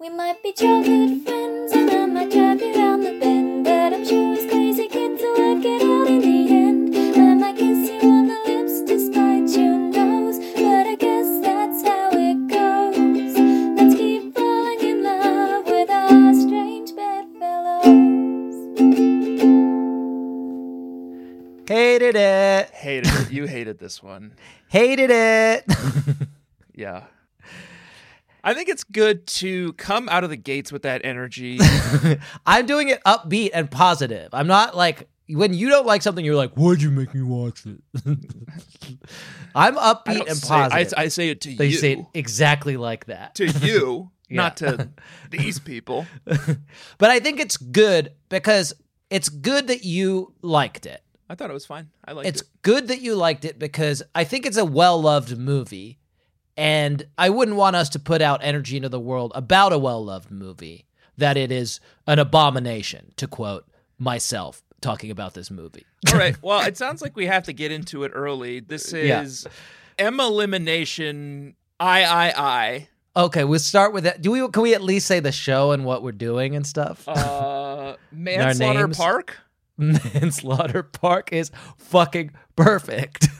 We might be childhood friends and I might drive you round the bend, but I'm sure as crazy kids will work it out in the end. I might kiss you on the lips despite your nose, but I guess that's how it goes. Let's keep falling in love with our strange bedfellows. Hated it. Hated it. You hated this one. Hated it. Yeah. I think it's good to come out of the gates with that energy. I'm doing it upbeat and positive. I'm not like, when you don't like something, you're like, why'd you make me watch it? I'm upbeat and positive. I say it to They you. say it exactly like that. To you, Yeah. not to these people. But I think it's good because it's good that you liked it. I thought it was fine. I liked It's it. good that you liked it because I think it's a well-loved movie. And I wouldn't want us to put out energy into the world about a well-loved movie that it is an abomination, to quote myself talking about this movie. All right. Well, it sounds like we have to get into it early. This is Elimination I. Okay, we'll start with that. Can we at least say the show and what we're doing and stuff? Manslaughter names? Park. Manslaughter Park is fucking perfect.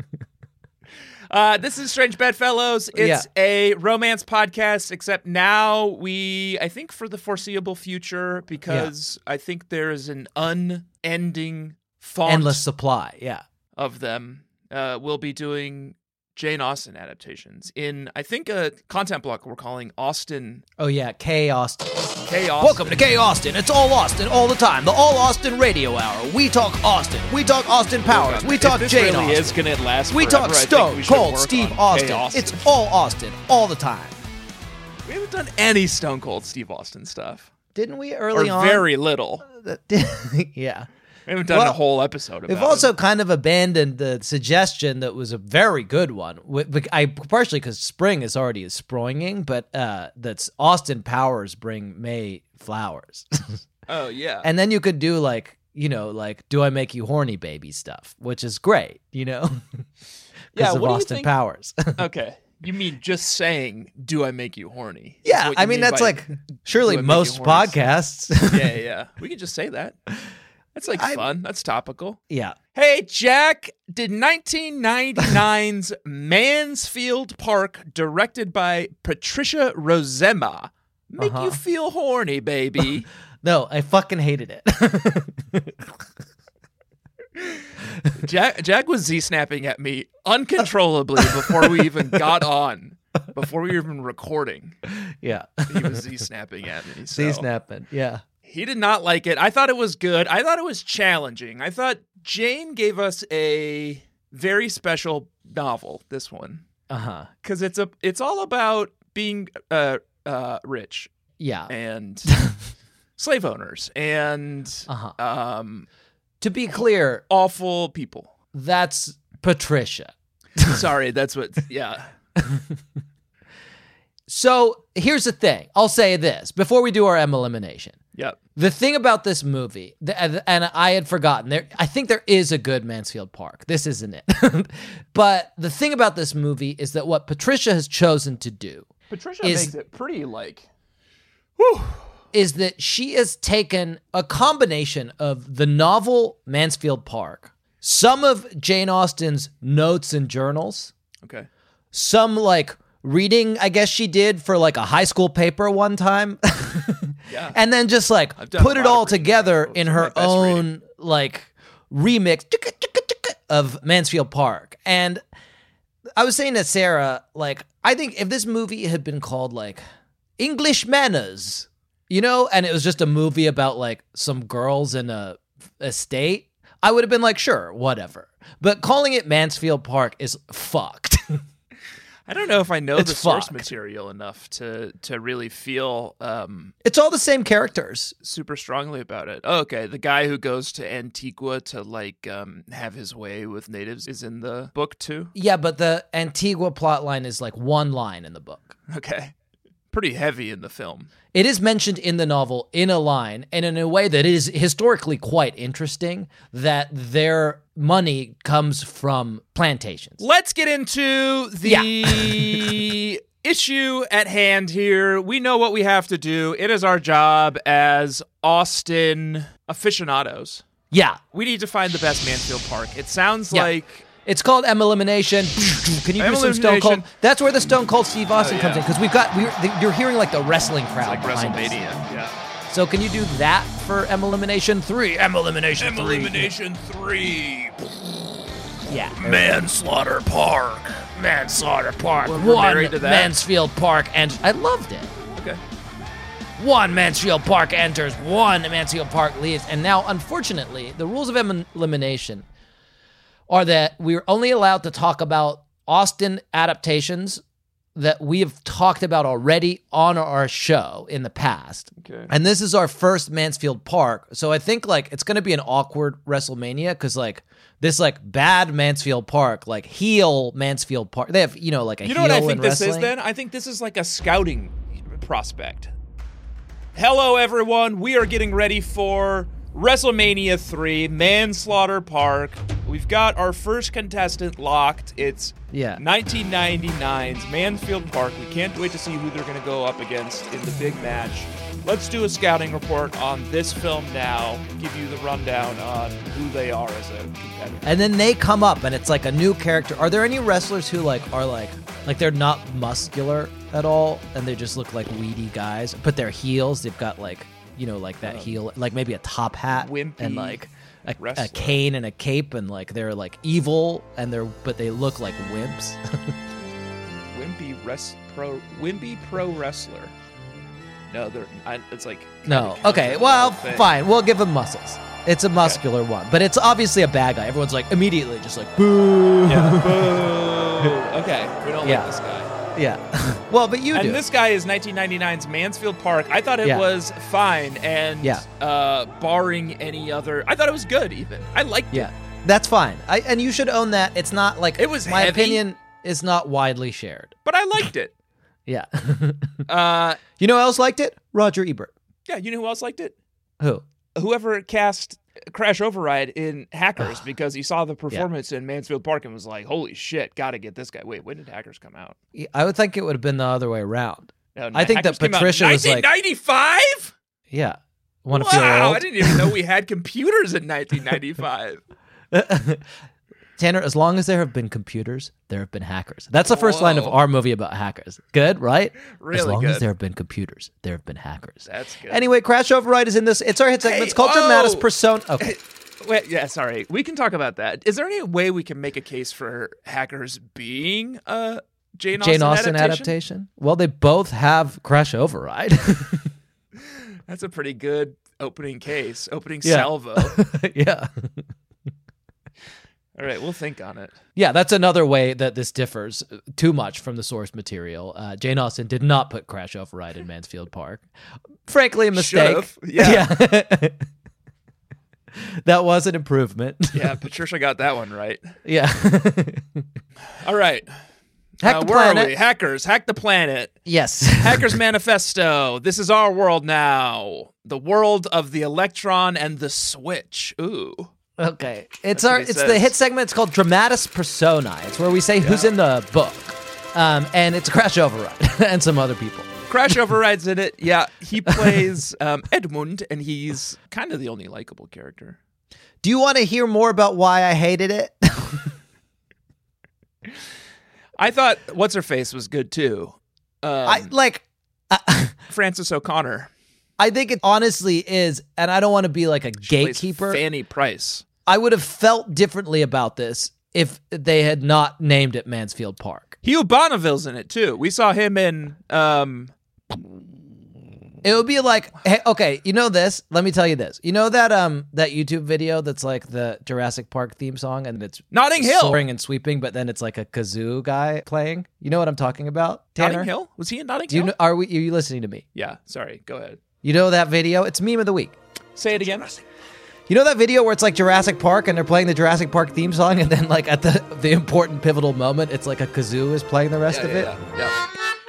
This is Strange Bedfellows. It's a romance podcast, except now I think for the foreseeable future, because I think there is an unending font Endless supply, yeah. of them. We'll be doing Jane Austen adaptations in, I think, a content block we're calling Austen. Oh yeah, K. Austin. K. Austen. Welcome to K. Austin. It's all Austin all the time. The All Austin Radio Hour. We talk Austin. We talk Austin Powers. We talk If this Jane really Austen. is going to last We forever, talk I think Stone we should Cold work Steve on Austin. K. Austen. It's all Austin all the time. We haven't done any Stone Cold Steve Austin stuff. Didn't we early Or on? very little. Yeah. We haven't done a whole episode about We've it. also kind of abandoned the suggestion that was a very good one. I partially because spring is already springing, but that's Austin Powers bring May flowers. Oh, yeah. And then you could do like do I make you horny baby stuff, which is great, Yeah, because of what do you Austin think- Powers. Okay. You mean just saying, do I make you horny? That's Yeah, what I you mean that's by, like surely do I make most you horny? podcasts. Yeah. We can just say that. That's like I- fun. That's topical. Yeah. Hey, Jack, did 1999's Mansfield Park, directed by Patricia Rozema, make you feel horny, baby? No, I fucking hated it. Jack was Z-snapping at me uncontrollably before we even got on, before we were even recording. Yeah. He was Z-snapping at me. So. snapping. Yeah. He did not like it. I thought it was good. I thought it was challenging. I thought Jane gave us a very special novel, this one. Uh-huh. Because it's all about being rich Yeah. and slave owners and To be clear, awful people. that's Patricia. Sorry, that's what, yeah. So here's the thing. I'll say this before we do our elimination. Yep. The thing about this movie, and I had forgotten, I think there is a good Mansfield Park. This isn't it. But the thing about this movie is that what Patricia has chosen to do Patricia makes it pretty is that she has taken a combination of the novel Mansfield Park, some of Jane Austen's notes and journals, Okay. some like reading, I guess she did for like a high school paper one time. Yeah. And then just like I've done put a it lot all of reading. together Those in are her my best own like remix of Mansfield Park. And I was saying to Sarah, like, I think if this movie had been called like English Manners, and it was just a movie about like some girls in a estate, I would have been like, sure, whatever. But calling it Mansfield Park is fucked. I don't know if I know It's the source fucked. material enough to really feel It's all the same characters. super strongly about it. Oh, okay, the guy who goes to Antigua to like have his way with natives is in the book too. Yeah, but the Antigua plotline is like one line in the book. Okay, pretty heavy in the film. It is mentioned in the novel in a line and in a way that is historically quite interesting, that their money comes from plantations. Let's get into the issue at hand here. We know what we have to do. It is our job as Austin aficionados. Yeah. We need to find the best Mansfield Park. It sounds Yeah. like... It's called M Elimination. Can you do some Stone Cold? That's where the Stone Cold Steve Austin comes in, because you're hearing like the wrestling crowd like behind us. WrestleMania. Yeah. So can you do that for M Elimination 3? M Elimination 3. Elimination 3. Yeah. Manslaughter Park. Manslaughter Park. We're married to that. Mansfield Park, and I loved it. Okay. One Mansfield Park enters, one Mansfield Park leaves, and now, unfortunately, the rules of elimination are that we're only allowed to talk about Austin adaptations that we have talked about already on our show in the past. Okay. And this is our first Mansfield Park. So I think like it's going to be an awkward WrestleMania because like this like bad Mansfield Park, like heel Mansfield Park. They have, like a heel in wrestling. You know what I think this is then? I think this is like a scouting prospect. Hello, everyone. We are getting ready for WrestleMania 3, Manslaughter Park. We've got our first contestant locked. It's 1999's Mansfield Park. We can't wait to see who they're going to go up against in the big match. Let's do a scouting report on this film now, give you the rundown on who they are as a competitor. And then they come up and it's like a new character. Are there any wrestlers who like are like they're not muscular at all and they just look like weedy guys, but they're heels? They've got like, like that heel, like maybe a top hat wimpy and like a wrestler. cane and a cape, and like they're like evil but they look like wimps. Wimpy pro wrestler. No, it's like no. Okay, well, fine. We'll give him muscles. It's a muscular one, but it's obviously a bad guy. Everyone's like immediately just like boo. Yeah, boo. Okay, we don't like this guy. Yeah. Well, but you do. And this guy is 1999's Mansfield Park. I thought it was fine, and barring any other, I thought it was good. Even I liked it. Yeah, that's fine. And you should own that. It's not like it was. My heavy, opinion is not widely shared, but I liked it. Yeah. You know who else liked it? Roger Ebert. Yeah. You know who else liked it? Who? Whoever cast Crash Override in Hackers, because he saw the performance in Mansfield Park and was like, holy shit, gotta get this guy. Wait, when did Hackers come out? I would think it would have been the other way around. No, I think Hackers that Patricia was like 1995? Yeah. Want to feel old? I didn't even know we had computers in 1995. Tanner, as long as there have been computers, there have been hackers. That's the first line of our movie about hackers. Good, right? Really as long good. as there have been computers, there have been hackers. That's good. Anyway, Crash Override is in this. It's our hit segment. It's called Dramatis Persona. Okay. Wait, yeah, sorry. We can talk about that. Is there any way we can make a case for Hackers being a Jane Austen adaptation? Well, they both have Crash Override. That's a pretty good opening case. Opening salvo. Yeah. All right, we'll think on it. Yeah, that's another way that this differs too much from the source material. Jane Austen did not put Crash Override in Mansfield Park. Frankly, a mistake. Should've. Yeah. That was an improvement. Yeah, Patricia got that one right. Yeah. All right. Hack the where planet. are we? Hackers, hack the planet. Yes. Hackers Manifesto. This is our world now. The world of the electron and the switch. Ooh. Okay. It's says. the hit segment. It's called Dramatis Personae. It's where we say who's in the book. And it's Crash Override and some other people. Crash Override's in it. Yeah, he plays Edmund, and he's kind of the only likable character. Do you want to hear more about why I hated it? I thought What's-Her-Face was good, too. Frances O'Connor. I think it honestly is, and I don't want to be like a She gatekeeper. plays Fanny Price. I would have felt differently about this if they had not named it Mansfield Park. Hugh Bonneville's in it, too. We saw him in... It would be like, hey, okay, you know this? Let me tell you this. You know that that YouTube video that's like the Jurassic Park theme song and it's Notting Hill. soaring and sweeping, but then it's like a kazoo guy playing? You know what I'm talking about, Tanner? Notting Hill? Was he in Notting Do you Hill? know, are you listening to me? Yeah, sorry. Go ahead. You know that video? It's meme of the week. Say it again. You know that video where it's like Jurassic Park and they're playing the Jurassic Park theme song and then like at the important pivotal moment, it's like a kazoo is playing the rest of it? Yeah.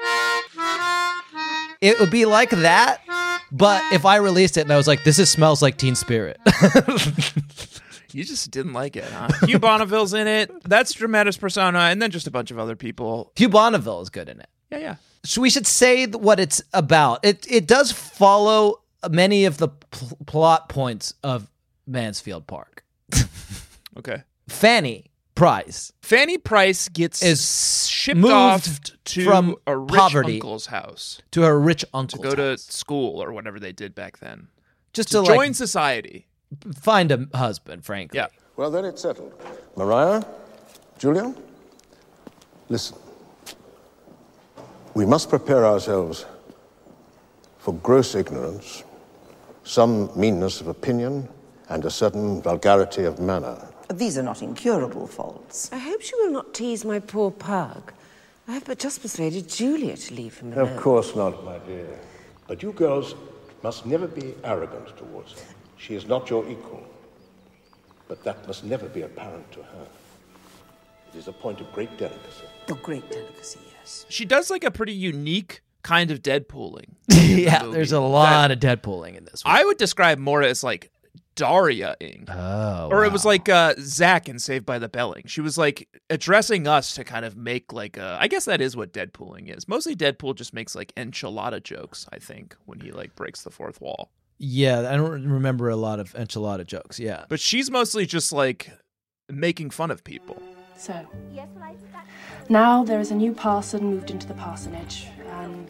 It would be like that, but if I released it and I was like, this smells like Teen Spirit. You just didn't like it, huh? Hugh Bonneville's in it. That's Dramatis Persona, and then just a bunch of other people. Hugh Bonneville is good in it. Yeah. So we should say what it's about. It does follow many of the plot points of Mansfield Park. Okay. Fanny Price gets is shipped moved off to from a rich poverty uncle's house to her rich to uncle go to school or whatever they did back then. just To to join like society. find a husband, frankly. Yeah. Well, then it's settled. Mariah, Julia, listen. We must prepare ourselves for gross ignorance, some meanness of opinion, and a certain vulgarity of manner. These are not incurable faults. I hope she will not tease my poor pug. I have but just persuaded Julia to leave him alone. Of course not, my dear. But you girls must never be arrogant towards her. She is not your equal. But that must never be apparent to her. It is a point of great delicacy. Oh, great delicacy, yes. She does like a pretty unique kind of Deadpooling. Yeah, movie there's a lot of Deadpooling in this one. I would describe more as like Daria-ing. Oh, Or it was like Zach in Saved by the Belling. She was like addressing us to kind of make like I guess that is what Deadpooling is. Mostly Deadpool just makes like enchilada jokes, I think, when he like breaks the fourth wall. Yeah, I don't remember a lot of enchilada jokes. Yeah. But she's mostly just like making fun of people. So, now there is a new parson moved into the parsonage, and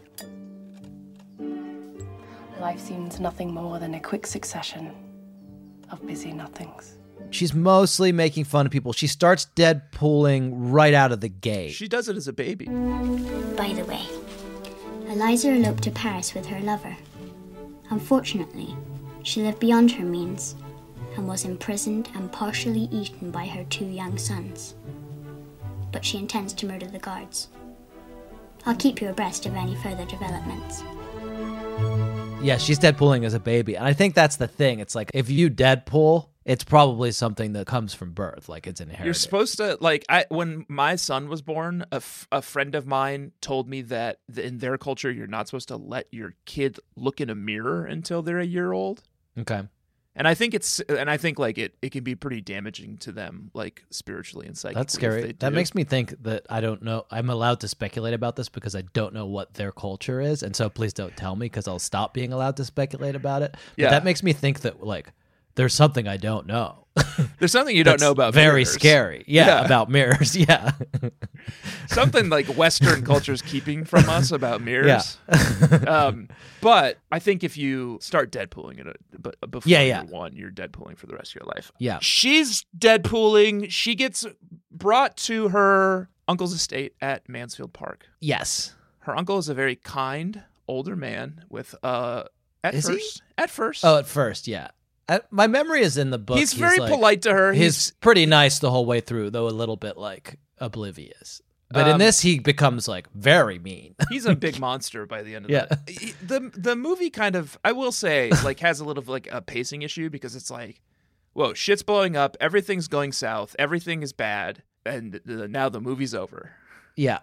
life seems nothing more than a quick succession of busy nothings. She's mostly making fun of people. She starts Deadpooling right out of the gate. She does it as a baby. By the way, Eliza eloped to Paris with her lover. Unfortunately, she lived beyond her means and was imprisoned and partially eaten by her 2 young sons. But she intends to murder the guards. I'll keep you abreast of any further developments. Yeah, she's Deadpooling as a baby. And I think that's the thing. It's like, if you Deadpool, it's probably something that comes from birth. Like, it's inherited. You're supposed to, like, when my son was born, a friend of mine told me that in their culture, you're not supposed to let your kid look in a mirror until they're a year old. Okay. And I think like it can be pretty damaging to them, like spiritually and psychically. That's scary. if they That do. makes me think that I don't know. I'm allowed to speculate about this because I don't know what their culture is. And so please don't tell me because I'll stop being allowed to speculate about it. But Yeah. that makes me think that, like, there's something I don't know. There's something you don't That's know about very mirrors. scary. Yeah, Yeah. about mirrors. Yeah. Something like Western culture's keeping from us about mirrors. But I think if you start Deadpooling it before Yeah. you're 1, you're Deadpooling for the rest of your life. Yeah. She's Deadpooling. She gets brought to her uncle's estate at Mansfield Park. Yes. Her uncle is a very kind older man with at Is he? first. Oh, at first, yeah. My memory is in the book. he's very like, polite to her. He's pretty nice the whole way through, though a little bit like oblivious. But in this, he becomes like very mean. He's a big monster by the end of Yeah. the movie kind of, I will say, like has a little of like a pacing issue because it's like, whoa, shit's blowing up, everything's going south, everything is bad, and now the movie's over. Yeah.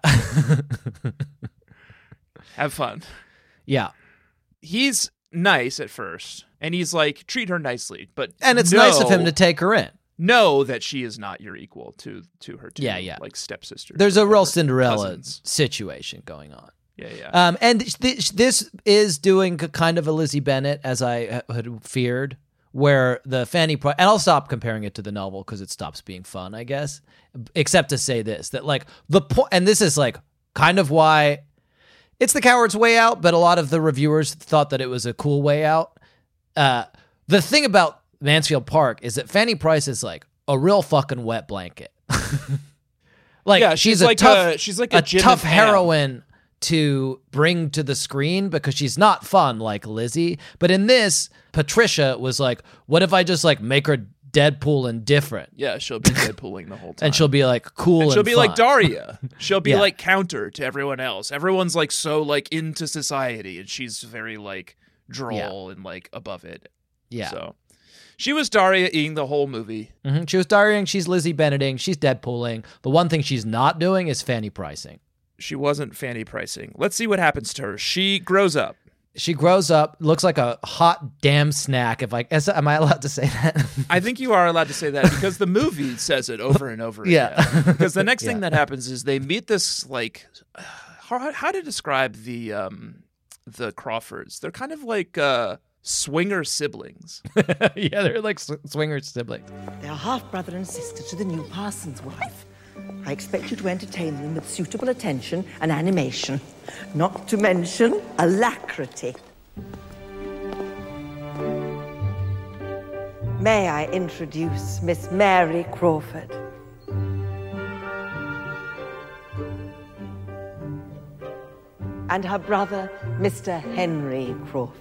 Have fun. Yeah. He's nice at first, and he's like, treat her nicely, but And it's nice of him to take her in. know that she is not your equal to her two, Yeah. like stepsisters. There's a or real whatever, Cinderella cousins. situation going on. Yeah. And this is doing kind of a Lizzie Bennet, as I had feared, where the Fanny Price, and I'll stop comparing it to the novel because it stops being fun, I guess, except to say this, that like the point, and this is like kind of why it's the coward's way out, but a lot of the reviewers thought that it was a cool way out. The thing about Mansfield Park is that Fanny Price is like a real fucking wet blanket. Like, Yeah, she's she's a like tough, she's like a Jim tough and Pam. heroine to bring to the screen because she's not fun like Lizzie. But in this, Patricia was like, what if I just like make her Deadpool and different? Yeah, she'll be Deadpooling the whole time. And she'll be like cool and she'll be fun. like Daria. She'll be Yeah. like counter to everyone else. Everyone's like so like into society, and she's very like droll and like above it. Yeah. So she was Daria-ing the whole movie. Mhm. She was Dariaing, she's Lizzie Benneting, she's Deadpooling. The one thing she's not doing is Fanny Pricing. She wasn't Fanny Pricing. Let's see what happens to her. She grows up. She grows up, looks like a hot damn snack. Am I allowed to say that? I think you are allowed to say that because the movie says it over and over Yeah. again. Because the next thing Yeah. that happens is they meet this like how to describe the Crawfords. They're kind of like swinger siblings. Yeah, they're like swinger siblings. They're half brother and sister to the new parson's wife. I expect you to entertain them with suitable attention and animation, not to mention alacrity. May I introduce Miss Mary Crawford? And her brother, Mr. Henry Crawford.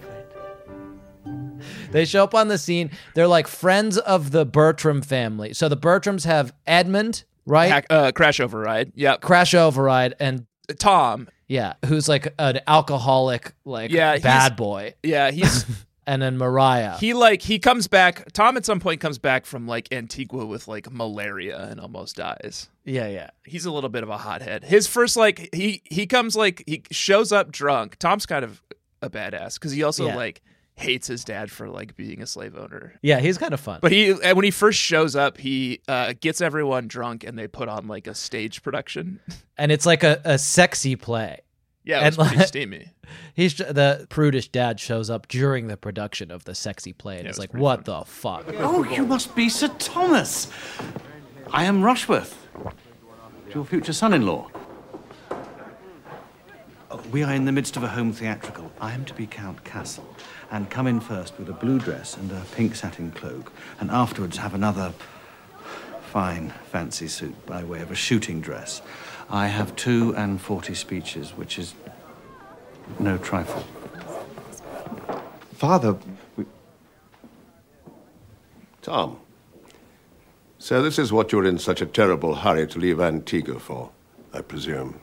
They show up on the scene. They're like friends of the Bertram family. So the Bertrams have Edmund, right? Crash Override. Yep. Crash Override, and Tom. yeah, who's like an alcoholic, like bad boy. Yeah, he's And then Mariah. he comes back. Tom at some point comes back from like Antigua with like malaria and almost dies. Yeah. He's a little bit of a hothead. His first he comes he shows up drunk. Tom's kind of a badass because he also like hates his dad for like being a slave owner. Yeah, he's kind of fun. But when he first shows up, he gets everyone drunk and they put on like a stage production. And it's like a sexy play. Yeah, it was pretty steamy. The prudish dad shows up during the production of the sexy play and is like, what the fuck? Oh, you must be Sir Thomas. I am Rushworth, your future son-in-law. We are in the midst of a home theatrical. I am to be Count Castle, and come in first with a blue dress and a pink satin cloak, and afterwards have another fine fancy suit by way of a shooting dress. I have 42 speeches, which is no trifle. Father, Tom, so this is what you're in such a terrible hurry to leave Antigua for, I presume.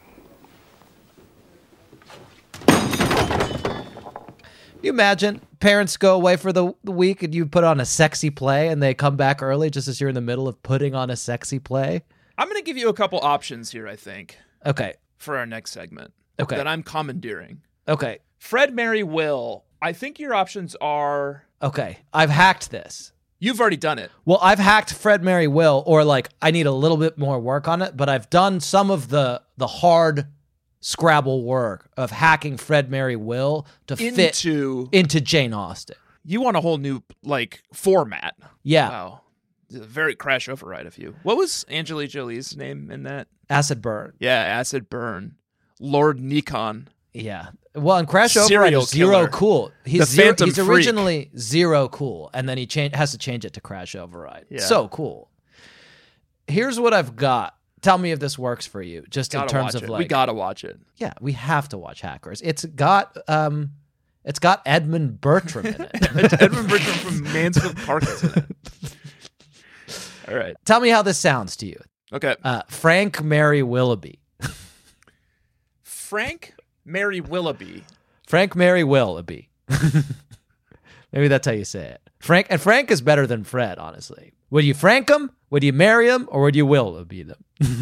You imagine parents go away for the week and you put on a sexy play and they come back early just as you're in the middle of putting on a sexy play? I'm going to give you a couple options here, I think. Okay. For our next segment. Okay. That I'm commandeering. Okay. Fred, Mary, Will. I think your options are... Okay. I've hacked this. You've already done it. Well, I've hacked Fred, Mary, Will, or like I need a little bit more work on it, but I've done some of the hard Scrabble work of hacking Fred, Mary, Will to fit into Jane Austen. You want a whole new like format. Yeah. Wow. Very Crash Override of you. What was Angelina Jolie's name in that? Acid Burn. Yeah, Acid Burn. Lord Nikon. Yeah. Well, and Crash Override is Zero Cool. He's originally Zero Cool, and then he has to change it to Crash Override. Yeah. So cool. Here's what I've got. Tell me if this works for you, just in terms of like... We gotta watch it. Yeah, we have to watch Hackers. It's got Edmund Bertram in it. Edmund Bertram from Mansfield Park is in it. All right. Tell me how this sounds to you. Okay. Frank Mary Willoughby. Frank Mary Willoughby. Frank Mary Willoughby. Maybe that's how you say it. Frank is better than Fred, honestly. Would you Frank him? Would you marry him? Or would you Willoughby them?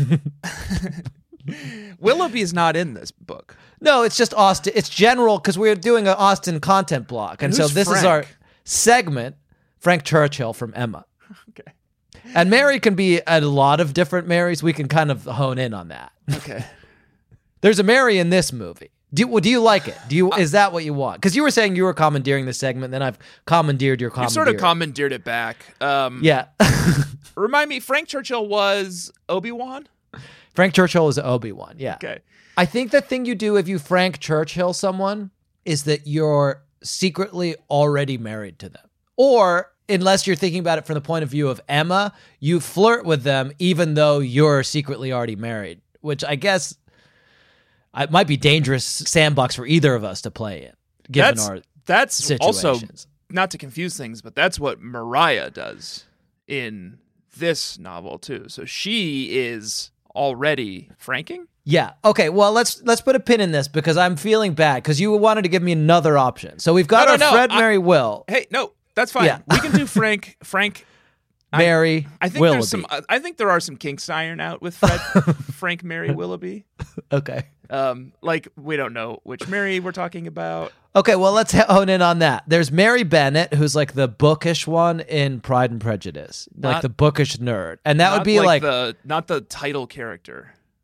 Willoughby is not in this book. No, it's just Austen. It's general because we're doing an Austen content block. And so this is our segment, Frank Churchill from Emma. Okay. And Mary can be a lot of different Marys. We can kind of hone in on that. Okay. There's a Mary in this movie. Do you like it? Is that what you want? Because you were saying you were commandeering the segment, then I've commandeered your commandeer. You sort of commandeered it back. Yeah. Remind me, Frank Churchill was Obi-Wan? Frank Churchill is Obi-Wan, yeah. Okay. I think the thing you do if you Frank Churchill someone is that you're secretly already married to them. Or, unless you're thinking about it from the point of view of Emma, you flirt with them even though you're secretly already married, which I guess... It might be dangerous sandbox for either of us to play in, given our situations. Also, not to confuse things, but that's what Mariah does in this novel too. So she is already franking? Yeah. Okay, well, let's put a pin in this because I'm feeling bad because you wanted to give me another option. So we've got Fred, Mary, Will. Hey, no, that's fine. Yeah. We can do Frank... Mary Willoughby. I think there are some kinks to iron out with Fred, Frank Mary Willoughby. Okay. We don't know which Mary we're talking about. Okay, well, let's hone in on that. There's Mary Bennet, who's like the bookish one in Pride and Prejudice, like the bookish nerd, and that would be like not the title character.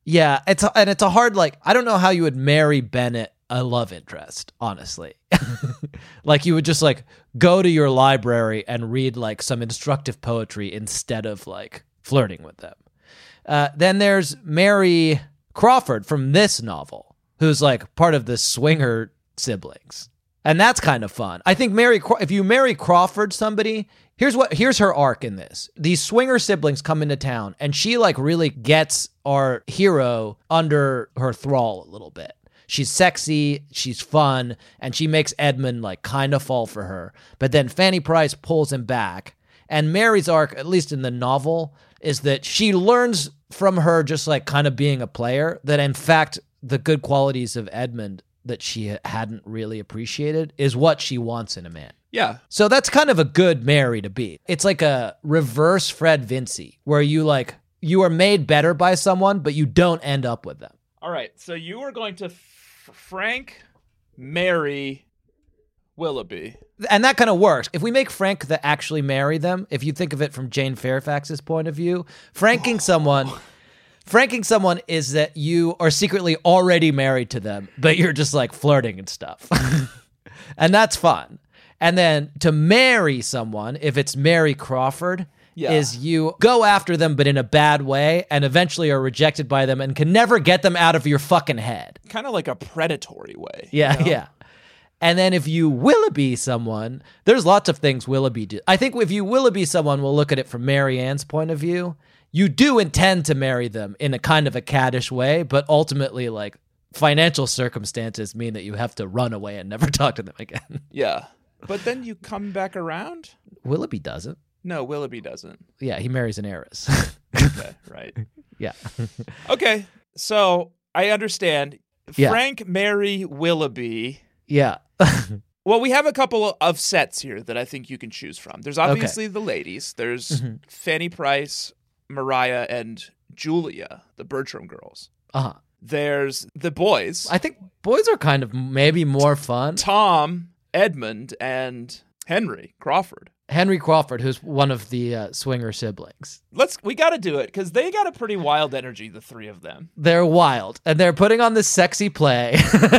Yeah, it's a hard, like, I don't know how you would marry Bennett a love interest, honestly. Like, you would just, like, go to your library and read, like, some instructive poetry instead of, like, flirting with them. Then there's Mary Crawford from this novel, who's, like, part of the swinger siblings. And that's kind of fun. I think if you marry Crawford somebody, here's her arc in this. These swinger siblings come into town, and she, like, really gets our hero under her thrall a little bit. She's sexy, she's fun, and she makes Edmund, like, kind of fall for her. But then Fanny Price pulls him back. And Mary's arc, at least in the novel, is that she learns from her just, like, kind of being a player, that in fact the good qualities of Edmund that she hadn't really appreciated is what she wants in a man. Yeah. So that's kind of a good Mary to be. It's like a reverse Fred Vinci, where you are made better by someone, but you don't end up with them. All right. So you are going to Frank, Mary, Willoughby. And that kind of works. If we make Frank actually marry them, if you think of it from Jane Fairfax's point of view, franking someone is that you are secretly already married to them, but you're just, like, flirting and stuff. And that's fun. And then to marry someone, if it's Mary Crawford, is you go after them, but in a bad way, and eventually are rejected by them and can never get them out of your fucking head. Kind of like a predatory way. Yeah, you know? yeah. And then if you Willoughby someone, there's lots of things Willoughby do. I think if you Willoughby someone, we'll look at it from Mary Ann's point of view. You do intend to marry them in a kind of a caddish way, but ultimately, like, financial circumstances mean that you have to run away and never talk to them again. Yeah. But then you come back around? Willoughby doesn't. No, Willoughby doesn't. Yeah, he marries an heiress. Okay, right. Yeah. Okay, so I understand. Yeah. Frank, Mary, Willoughby. Yeah. Well, we have a couple of sets here that I think you can choose from. There's obviously the ladies. There's Fanny Price, Mariah, and Julia, the Bertram girls. Uh-huh. There's the boys. I think boys are kind of maybe more fun. Tom, Edmund, and Henry Crawford. Henry Crawford, who's one of the swinger siblings. We got to do it because they got a pretty wild energy, the three of them. They're wild, and they're putting on this sexy play.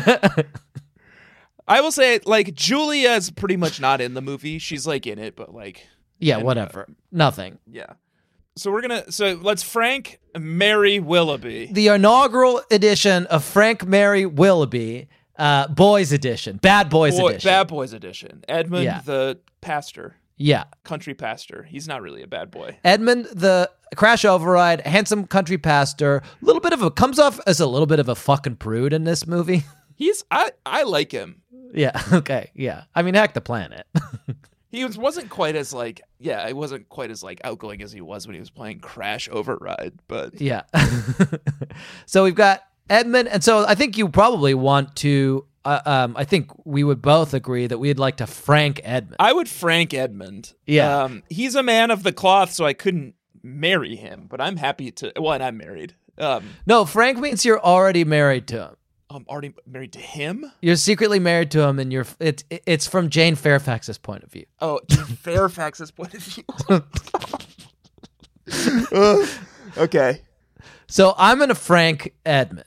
I will say, like, Julia's pretty much not in the movie. She's, like, in it, but, like... Yeah, whatever. Nothing. Yeah. So let's Frank, Mary, Willoughby. The inaugural edition of Frank, Mary, Willoughby, Boys Edition. Bad Boys Edition. Bad Boys Edition. Edmund, the pastor. Yeah. Country pastor. He's not really a bad boy. Edmund, the crash override, handsome country pastor, comes off as a little bit of a fucking prude in this movie. I like him. Yeah, okay, yeah. I mean, heck the planet. He wasn't quite as, like, outgoing as he was when he was playing Crash Override, but... Yeah. So we've got Edmund, and so I think you probably want to... I think we would both agree that we'd like to Frank Edmund. I would Frank Edmund. Yeah. He's a man of the cloth, so I couldn't marry him, but I'm happy to... Well, and I'm married. No, Frank means you're already married to him. I'm already married to him? You're secretly married to him, and it's from Jane Fairfax's point of view. Oh, Jane Fairfax's point of view. Okay. So I'm going to Frank Edmund.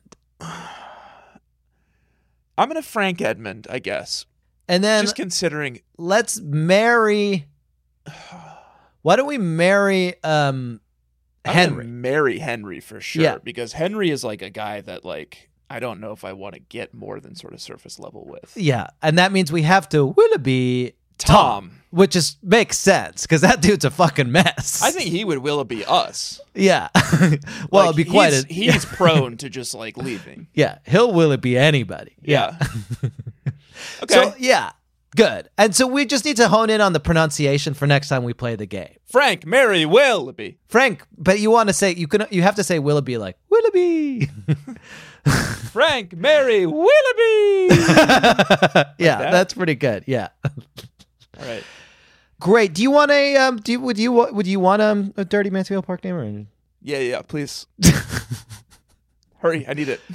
I'm going to Frank Edmund, I guess. And then... Just considering... Let's marry... Why don't we marry Henry? Marry Henry for sure. Yeah. Because Henry is, like, a guy that, like... I don't know if I want to get more than sort of surface level with. Yeah, and that means we have to Willoughby Tom. Which makes sense, because that dude's a fucking mess. I think he would Willoughby us. Yeah. Well, it'd be quite He's prone to just, like, leaving. Yeah, he'll Willoughby anybody. Yeah. Okay. So, yeah, good. And so we just need to hone in on the pronunciation for next time we play the game. Frank, Mary, Willoughby. Frank, but you want to say, you have to say Willoughby like, Willoughby. Frank, Mary, Willoughby. Yeah, that's pretty good. Yeah. All right. Great. Do you want would you want a Dirty Mansfield Park name or? Yeah, please. Hurry, I need it.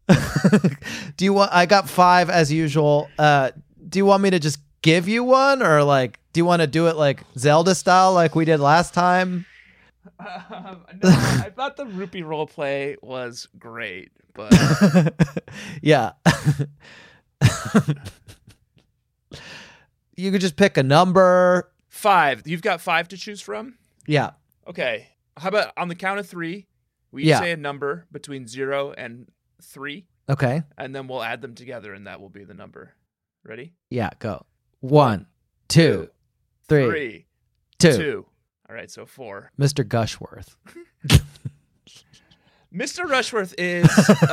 I got 5 as usual. Do you want me to just give you one, or like do you want to do it like Zelda style like we did last time? No, I thought the rupee role play was great, but Yeah. You could just pick a number. 5. You've got 5 to choose from? Yeah. Okay. How about on the count of 3, we each Yeah. say a number between 0 and 3, Okay. and then we'll add them together, and that will be the number. Ready? Yeah, go. 1, 2, 3, 3, 2. All right, so 4. Mr. Gushworth. Mr. Rushworth is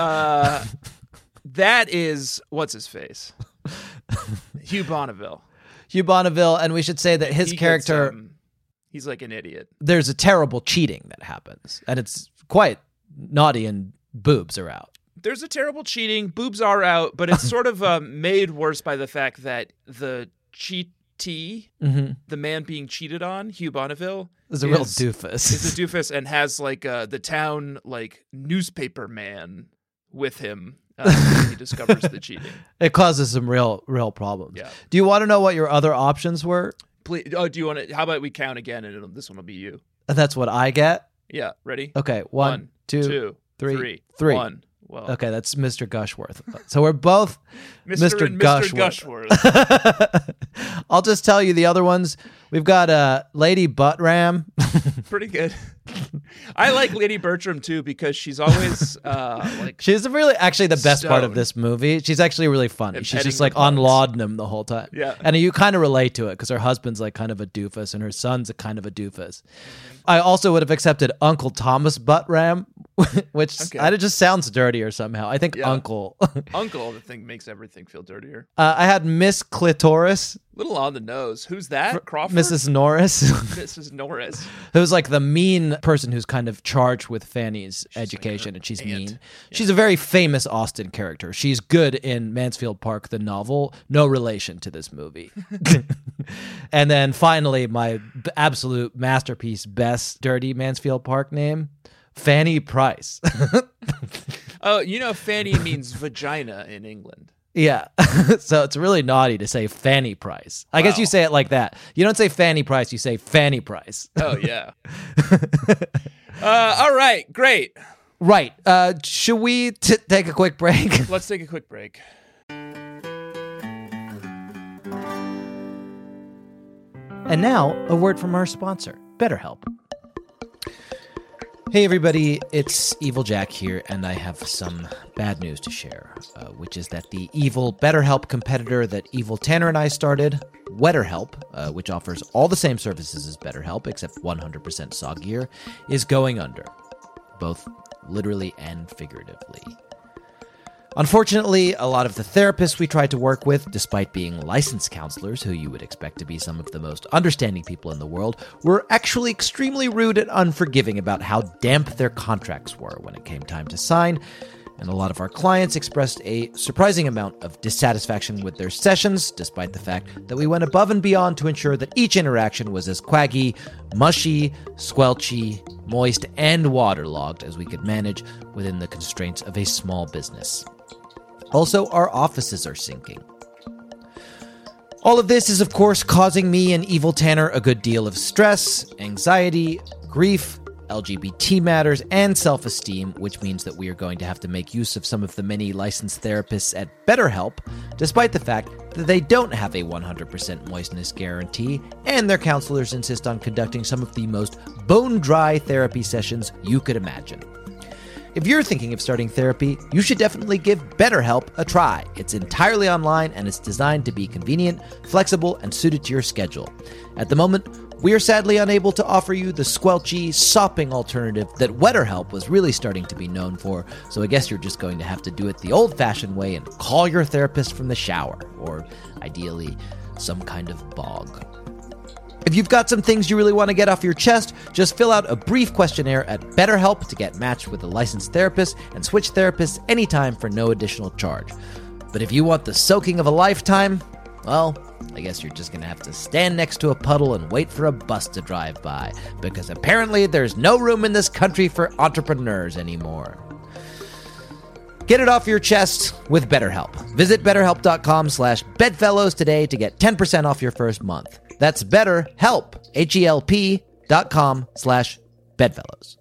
that is what's his face? Hugh Bonneville. Hugh Bonneville, and we should say that his He gets, character, he's like an idiot. there's a terrible cheating that happens, and it's quite naughty, and boobs are out. There's a terrible cheating. Boobs are out, but it's sort of made worse by the fact that the cheatee, the man being cheated on, Hugh Bonneville, Is a real doofus. Is a doofus and has like the town like newspaper man with him when he discovers the cheating. It causes some real problems. Yeah. Do you want to know what your other options were? Please, do you want to? How about we count again, and this one will be you. That's what I get. Yeah, ready? Okay, 1, 2, 3. 1. Well, Okay, that's Mr. Gushworth. So we're both Mr. and Mr. Gushworth. I'll just tell you the other ones. We've got Lady Buttram. Pretty good. I like Lady Bertram too because she's always like She's really actually the best part of stoned. this movie. She's actually really funny. And She's petting just like the on pugs. laudanum the whole time. Yeah. And you kind of relate to it because her husband's like kind of a doofus and her son's a kind of a doofus. I also would have accepted Uncle Thomas Buttram, which it just sounds dirtier somehow. I think Yeah. Uncle. Uncle. The thing makes everything feel dirtier. I had Miss Clitoris, Little on the nose. Who's that? Crawford. Mrs. Norris, Mrs. Norris. who's like the mean person who's kind of charged with Fanny's education, and she's mean. She's a very famous Austen character. She's good in Mansfield Park, the novel. No relation to this movie. And then finally, my absolute masterpiece, best dirty Mansfield Park name, Fanny Price. Oh, you know, Fanny means vagina in England. Yeah. So it's really naughty to say Fanny Price. I guess you say it like that. You don't say Fanny Price, you say Fanny Price. Oh, yeah. All right, great. Right. Should we take a quick break? Let's take a quick break. And now, a word from our sponsor, BetterHelp. Hey everybody, it's Evil Jack here, and I have some bad news to share, which is that the evil BetterHelp competitor that Evil Tanner and I started, WetterHelp, which offers all the same services as BetterHelp except 100% soggier, is going under, both literally and figuratively. Unfortunately, a lot of the therapists we tried to work with, despite being licensed counselors who you would expect to be some of the most understanding people in the world, were actually extremely rude and unforgiving about how damp their contracts were when it came time to sign, and a lot of our clients expressed a surprising amount of dissatisfaction with their sessions, despite the fact that we went above and beyond to ensure that each interaction was as quaggy, mushy, squelchy, moist, and waterlogged as we could manage within the constraints of a small business. Also, our offices are sinking. All of this is, of course, causing me and Evil Tanner a good deal of stress, anxiety, grief, LGBT matters, and self-esteem, which means that we are going to have to make use of some of the many licensed therapists at BetterHelp, despite the fact that they don't have a 100% moistness guarantee, and their counselors insist on conducting some of the most bone-dry therapy sessions you could imagine. If you're thinking of starting therapy, you should definitely give BetterHelp a try. It's entirely online and it's designed to be convenient, flexible, and suited to your schedule. At the moment, we are sadly unable to offer you the squelchy, sopping alternative that WetterHelp was really starting to be known for, so I guess you're just going to have to do it the old-fashioned way and call your therapist from the shower, or ideally, some kind of bog. If you've got some things you really want to get off your chest, just fill out a brief questionnaire at BetterHelp to get matched with a licensed therapist and switch therapists anytime for no additional charge. But if you want the soaking of a lifetime, well, I guess you're just going to have to stand next to a puddle and wait for a bus to drive by, because apparently there's no room in this country for entrepreneurs anymore. Get it off your chest with BetterHelp. Visit BetterHelp.com/Bedfellows today to get 10% off your first month. That's BetterHelp, HELP.com/bedfellows. Bedfellows.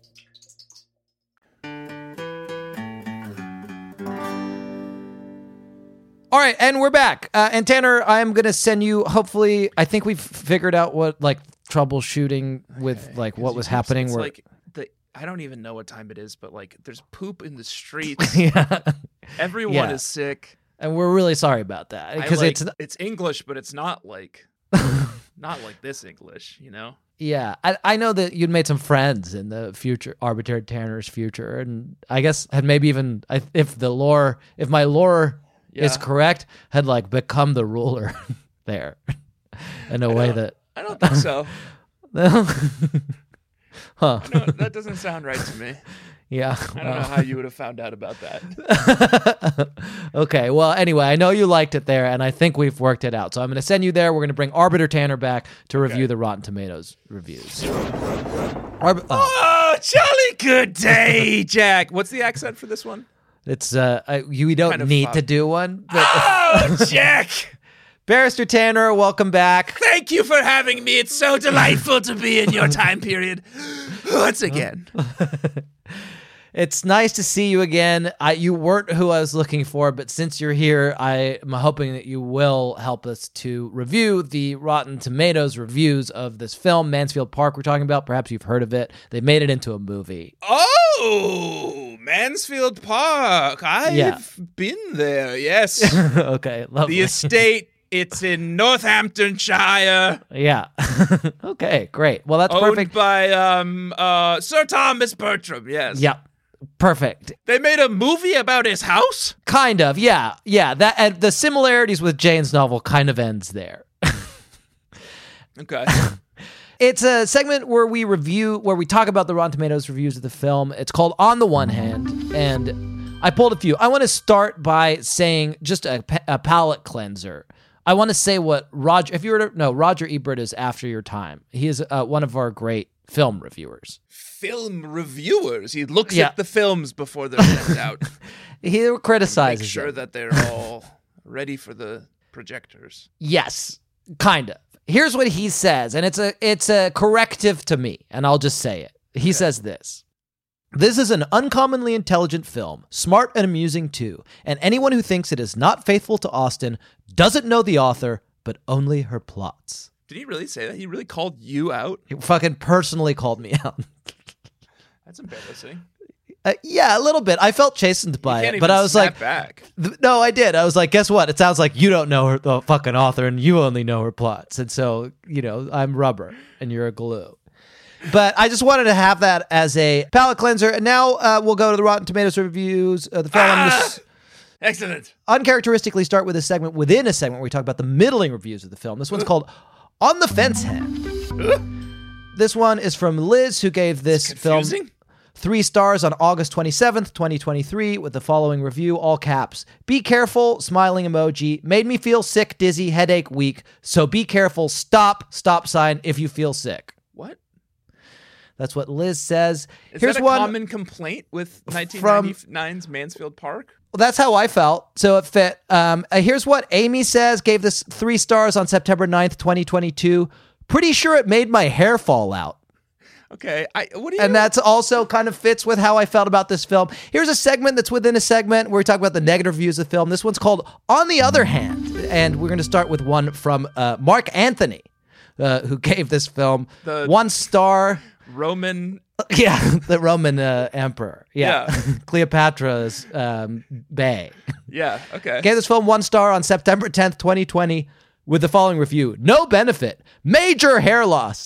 All right, and we're back. And Tanner, I'm going to send you, hopefully, I think we've figured out what, like, troubleshooting with, like, what was happening. It's where like I don't even know what time it is, but, like, there's poop in the streets. yeah. Everyone is sick. And we're really sorry about that. Because it's English, but it's not like this English, you know? Yeah, I know that you'd made some friends in the future, Arbitrary Tanner's future, and I guess had maybe even, if my lore is correct, had like become the ruler there in a way that I don't think so. Huh? That doesn't sound right to me. Yeah, I don't know how you would have found out about that. Okay, well, anyway, I know you liked it there, and I think we've worked it out. So I'm going to send you there. We're going to bring Arbiter Tanner back to review the Rotten Tomatoes reviews. Oh, jolly good day, Jack. What's the accent for this one? It's we don't Kind of need fun. to do one. But Oh, Jack. Barrister Tanner, welcome back. Thank you for having me. It's so delightful to be in your time period once again. It's nice to see you again. You weren't who I was looking for, but since you're here, I am hoping that you will help us to review the Rotten Tomatoes reviews of this film, Mansfield Park we're talking about. Perhaps you've heard of it. They made it into a movie. Oh, Mansfield Park. I've been there, yes. Okay, lovely. The estate, it's in Northamptonshire. Yeah. Okay, great. Well, that's Owned perfect. by Sir Thomas Bertram, yes. Yeah. Perfect. They made a movie about his house? Kind of, yeah. Yeah, that and the similarities with Jane's novel kind of ends there. Okay. It's a segment where we talk about the Rotten Tomatoes reviews of the film. It's called On the One Hand, and I pulled a few. I want to start by saying just a palate cleanser. I want to say what Roger Ebert is after your time. He is one of our great film reviewers. Film reviewers. He looks at the films before they're sent out. He criticizes Make sure them. that they're all ready for the projectors. Yes, kind of. Here's what he says, and it's a corrective to me, and I'll just say it. He says this. This is an uncommonly intelligent film, smart and amusing too, and anyone who thinks it is not faithful to Austen doesn't know the author, but only her plots. Did he really say that? He really called you out? He fucking personally called me out. That's embarrassing. Yeah, a little bit. I felt chastened by Can't it, but even I was snap like, back. No, I did. I was like, guess what? It sounds like you don't know the fucking author and you only know her plots. And so, I'm rubber and you're a glue. But I just wanted to have that as a palate cleanser. And now we'll go to the Rotten Tomatoes reviews of the film. Excellent. Uncharacteristically start with a segment within a segment where we talk about the middling reviews of the film. This one's called On the Fence Hand. This one is from Liz, who gave this film 3 stars on August 27th, 2023, with the following review, all caps. Be careful, smiling emoji. Made me feel sick, dizzy, headache, weak. So be careful, stop sign if you feel sick. What? That's what Liz says. Is Here's that a one common complaint with 1999's Mansfield Park? Well, that's how I felt, so it fit. Here's what Amy says, gave this 3 stars on September 9th, 2022. Pretty sure it made my hair fall out. Okay, and that's also kind of fits with how I felt about this film. Here's a segment that's within a segment where we talk about the negative reviews of the film. This one's called On the Other Hand, and we're going to start with one from Mark Anthony, who gave this film 1 star. Roman. Yeah, the Roman emperor. Yeah. Cleopatra's bae. Yeah, okay. Gave this film 1 star on September 10th, 2020, with the following review. No benefit. Major hair loss.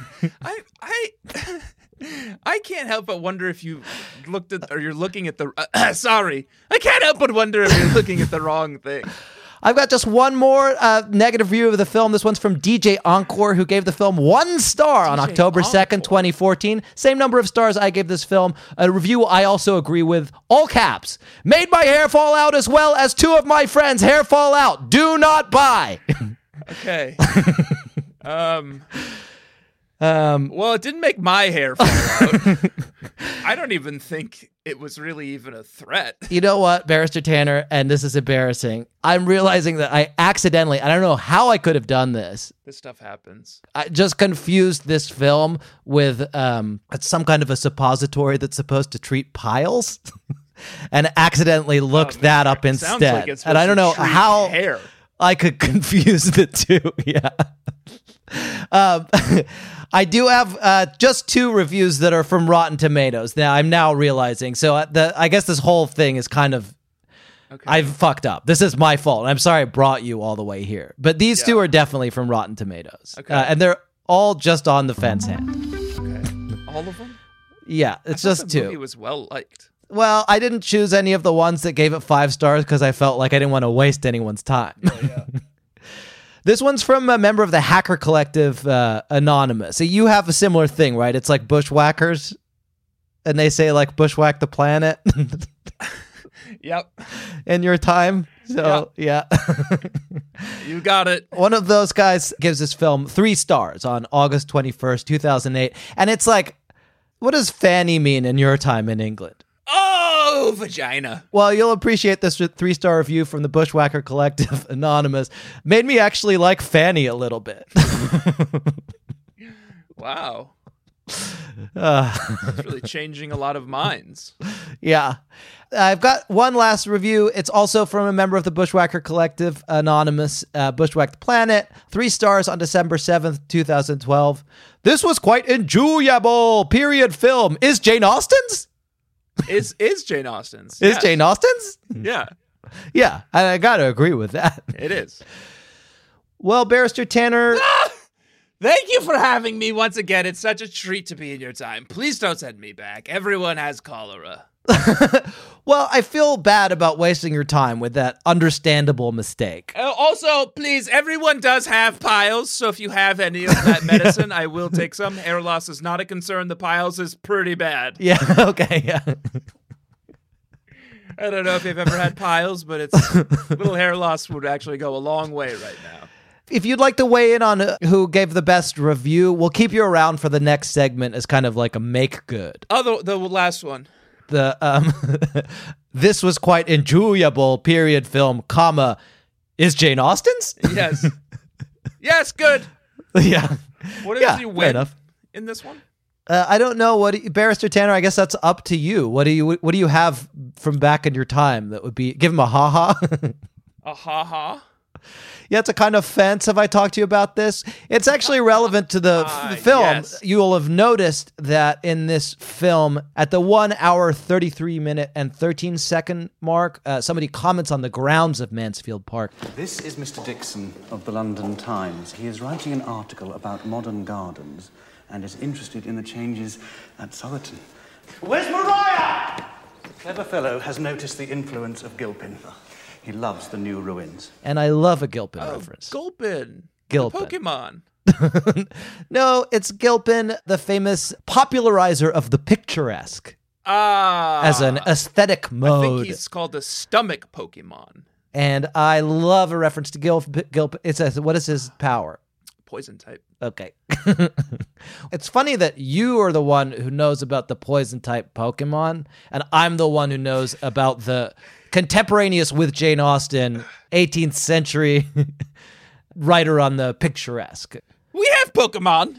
I can't help but wonder if you looked at, or you're looking at the, sorry. I can't help but wonder if you're looking at the wrong thing. I've got just one more negative review of the film. This one's from DJ Encore, who gave the film 1 star on October 2nd, 2014. Same number of stars I gave this film. A review I also agree with. All caps. Made my hair fall out as well as 2 of my friends' hair fall out. Do not buy. Okay. Well, it didn't make my hair fall out. I don't even think it was really even a threat. You know what, Barrister Tanner, and this is embarrassing. I'm realizing that I accidentally, I don't know how I could have done this. This stuff happens. I just confused this film with some kind of a suppository that's supposed to treat piles and accidentally looked that up Sounds instead. like it's And I don't know supposed to treat how hair. I could confuse the two. Yeah. I do have just 2 reviews that are from Rotten Tomatoes. Now I'm now realizing. So I guess this whole thing is kind of I've fucked up. This is my fault. I'm sorry I brought you all the way here. But these 2 are definitely from Rotten Tomatoes. Okay. And they're all just on the fence hand. Okay. All of them? Yeah, it's just the 2. movie was well liked. Well, I didn't choose any of the ones that gave it 5 stars because I felt like I didn't want to waste anyone's time. Yeah. This one's from a member of the Hacker Collective, Anonymous. So you have a similar thing, right? It's like bushwhackers, and they say like bushwhack the planet Yep. in your time. So yeah. You got it. One of those guys gives this film 3 stars on August 21st, 2008. And it's like, what does fanny mean in your time in England? Oh, vagina. Well, you'll appreciate this 3-star review from the Bushwhacker Collective, Anonymous. Made me actually like Fanny a little bit. Wow. It's really changing a lot of minds. Yeah. I've got one last review. It's also from a member of the Bushwhacker Collective, Anonymous, Bushwhack the Planet. 3 stars on December 7th, 2012. This was quite enjoyable. Period film. Is Jane Austen's? Is Jane Austen's. Is Yes. Jane Austen's? Yeah, Yeah, I got to agree with that. it is. Well, Barrister Tanner... Thank you for having me once again. It's such a treat to be in your time. Please don't send me back. Everyone has cholera. Well, I feel bad about wasting your time with that understandable mistake. Also, please, everyone does have piles, so if you have any of that medicine, I will take some. Hair loss is not a concern. The piles is pretty bad. Yeah, okay, yeah. I don't know if you've ever had piles, but it's little hair loss would actually go a long way right now. If you'd like to weigh in on who gave the best review, we'll keep you around for the next segment as kind of like a make good. Oh, the last one. The this was quite enjoyable period film, comma, is Jane Austen's? Yes. Yes, good. Yeah. What did Yeah, you fair win enough. in this one? I don't know Barrister Tanner, I guess that's up to you. What do you have from back in your time that would be, give him a ha-ha? A ha-ha? Yeah, it's a kind of fence. Have I talked to you about this? It's actually relevant to the film. Yes. You'll have noticed that in this film, at the 1 hour, 33 minute, and 13 second mark, somebody comments on the grounds of Mansfield Park. This is Mr. Dixon of the London Times. He is writing an article about modern gardens and is interested in the changes at Southerton. Where's Mariah? The clever fellow has noticed the influence of Gilpin. He loves the new ruins. And I love a Gilpin reference. Gulpin. Gilpin. The Pokemon. No, it's Gilpin, the famous popularizer of the picturesque as an aesthetic I mode. think he's called the stomach Pokemon. And I love a reference to Gilpin. It says, what is his power? Poison type. Okay. It's funny that you are the one who knows about the poison type Pokemon, and I'm the one who knows about the contemporaneous with Jane Austen, 18th century writer on the picturesque. We have Pokemon.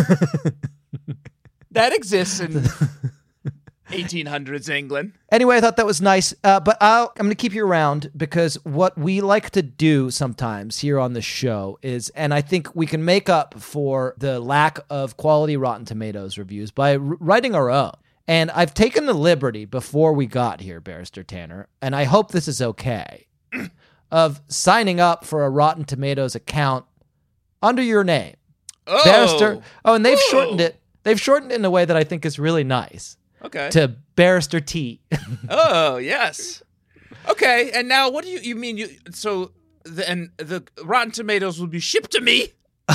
That exists in 1800s England. Anyway, I thought that was nice, but I'm going to keep you around because what we like to do sometimes here on the show is, and I think we can make up for the lack of quality Rotten Tomatoes reviews by writing our own. And I've taken the liberty before we got here, Barrister Tanner, and I hope this is okay, of signing up for a Rotten Tomatoes account under your name. Oh. Barrister. Oh, and they've shortened it. They've shortened it in a way that I think is really nice. Okay. To Barrister T. Oh, yes. Okay, and now what do you mean? The Rotten Tomatoes will be shipped to me?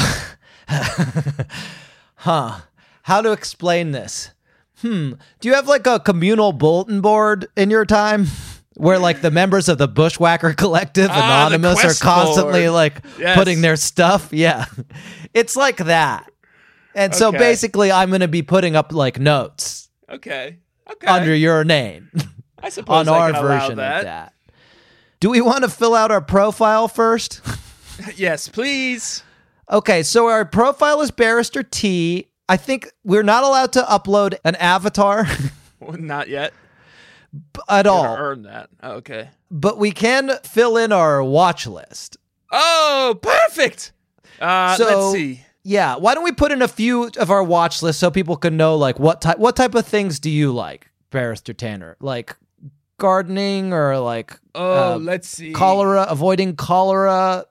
Huh. How to explain this? Do you have like a communal bulletin board in your time where like the members of the Bushwhacker Collective, Anonymous, the are quest constantly board. like Yes. putting their stuff? Yeah. It's like that. And so Okay. basically I'm going to be putting up like notes Okay. under your name. I suppose on I our can allow version of that. Do we want to fill out our profile first? Yes, please. Okay, so our profile is Barrister T. I think we're not allowed to upload an avatar Well, not yet. at Gotta all, earn that. Oh, okay. but we can fill in our watch list. Oh, perfect. So- Let's see. Yeah, why don't we put in a few of our watch lists so people can know like what type of things do you like, Barrister Tanner? Like gardening or like Let's see. avoiding cholera,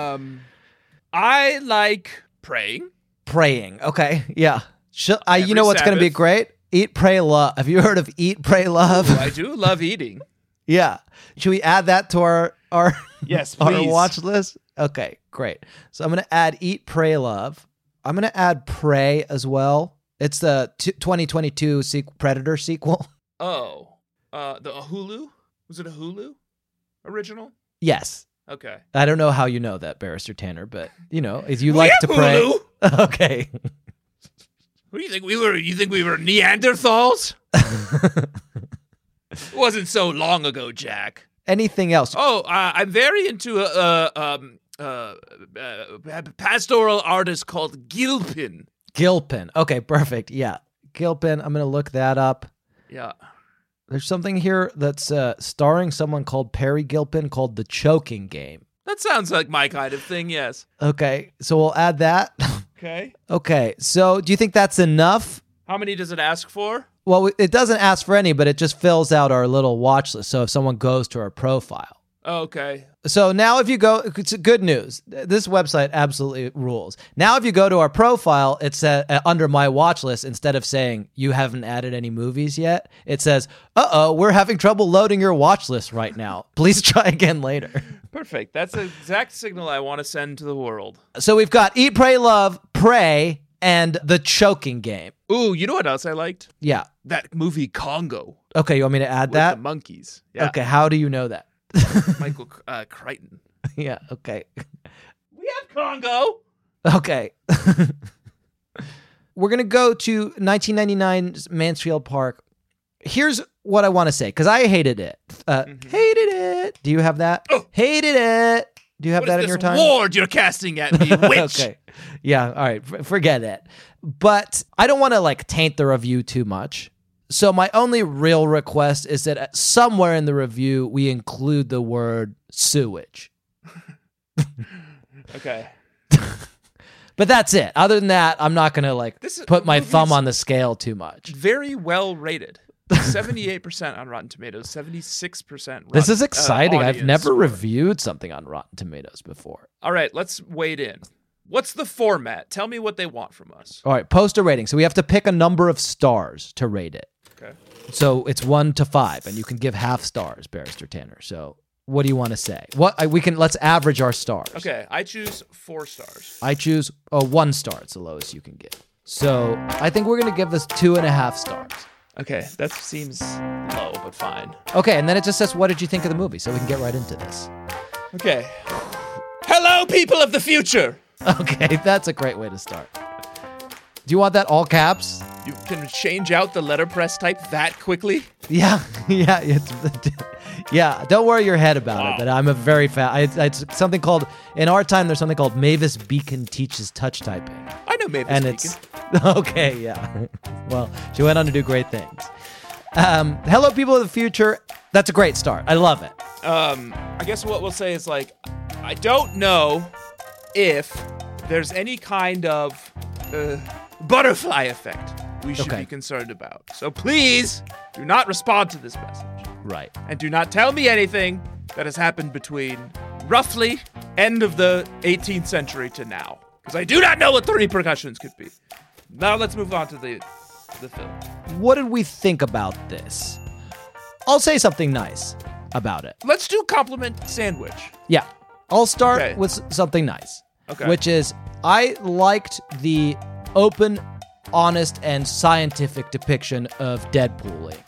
I like praying. praying. Okay, yeah. You Every know what's going to be Sabbath. great? Eat, pray, love. Have you heard of Eat, Pray, Love? I do love eating. Yeah. Should we add that to our Yes, our please. watch list? Okay, great. So I'm going to add Eat, Pray, Love. I'm going to add Prey as well. It's the 2022 Predator sequel. Oh, the Hulu? Was it a Hulu original? Yes. Okay. I don't know how you know that, Barrister Tanner, but you know, if you We like have to pray. Hulu. Okay. What do you think we were? You think we were Neanderthals? It wasn't so long ago, Jack. Anything else? Oh, I'm very into pastoral artist called Gilpin. Gilpin. Okay, perfect. Yeah. Gilpin. I'm going to look that up. Yeah. There's something here that's starring someone called Perry Gilpin called The Choking Game. That sounds like my kind of thing, yes. Okay, so we'll add that. Okay. Okay, so do you think that's enough? How many does it ask for? Well, it doesn't ask for any, but it just fills out our little watch list. So if someone goes to our profile. Oh, okay. So now if you go, it's good news. This website absolutely rules. Now if you go to our profile, it's under my watch list, instead of saying you haven't added any movies yet, it says, we're having trouble loading your watch list right now. Please try again later. Perfect. That's the exact signal I want to send to the world. So we've got Eat, Pray, Love, Prey, and The Choking Game. Ooh, you know what else I liked? Yeah. That movie Congo Okay, you want me to add with that? the monkeys. Yeah. Okay, how do you know that? Michael Crichton. Yeah, okay. We have Congo. Okay. We're going to go to 1999's Mansfield Park. Here's what I want to say, because I hated it. Hated it. Do you have that? Oh. Hated it. Do you have What that is in your this time? ward you're casting at me, witch? Okay. Yeah, all right. Forget it. But I don't want to like taint the review too much. So my only real request is that somewhere in the review we include the word sewage. Okay. But that's it. Other than that, I'm not going to like This is- put my movie's- thumb on the scale too much. Very well rated. 78% on Rotten Tomatoes, 76% This is exciting. I've audience never score. reviewed something on Rotten Tomatoes before. All right, let's wade in. What's the format? Tell me what they want from us. All right, post a rating. So we have to pick a number of stars to rate it. Okay. So it's 1 to 5, and you can give half stars, Barrister Tanner. So what do you want to say? Let's average our stars. Okay, I choose 4 stars. I choose 1 star. It's the lowest you can give. So I think we're going to give this 2.5 stars. Okay, that seems low, but fine. Okay, and then it just says, what did you think of the movie? So we can get right into this. Okay. Hello, people of the future! Okay, that's a great way to start. Do you want that all caps? You can change out the letterpress type that quickly? Yeah, yeah, yeah. Don't worry your head about Wow. it. But I'm a very it's something called in our time. There's something called Mavis Beacon teaches touch typing, I know Mavis and Beacon. it's okay. Yeah. Well, she went on to do great things. Hello, people of the future. That's a great start. I love it. I guess what we'll say is like, I don't know if there's any kind of butterfly effect we should Okay. be concerned about. So please do not respond to this message. Right. And do not tell me anything that has happened between roughly end of the 18th century to now. Because I do not know what the repercussions could be. Now let's move on to the film. What did we think about this? I'll say something nice about it. Let's do compliment sandwich. Yeah. I'll start Okay. with something nice. Okay. Which is, I liked the open, honest, and scientific depiction of Deadpooling.